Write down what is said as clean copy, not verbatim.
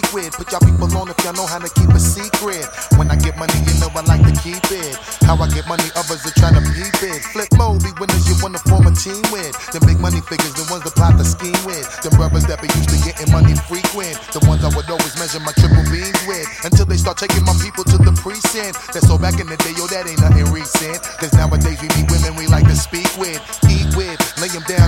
with. Put y'all people on if y'all know how to keep a secret. When I get money, you know I like to keep it. How I get money, others are trying to peep it. Flip mode, be winners you wanna form a team with. The big money figures, the ones that plot the scheme with. The brothers that be used to getting money frequent. The ones I would always measure my triple beams with. Until they start taking my people to the precinct. That's so back in the day, yo, that ain't nothing recent. Cause nowadays we meet women we like to speak with, eat with, lay them down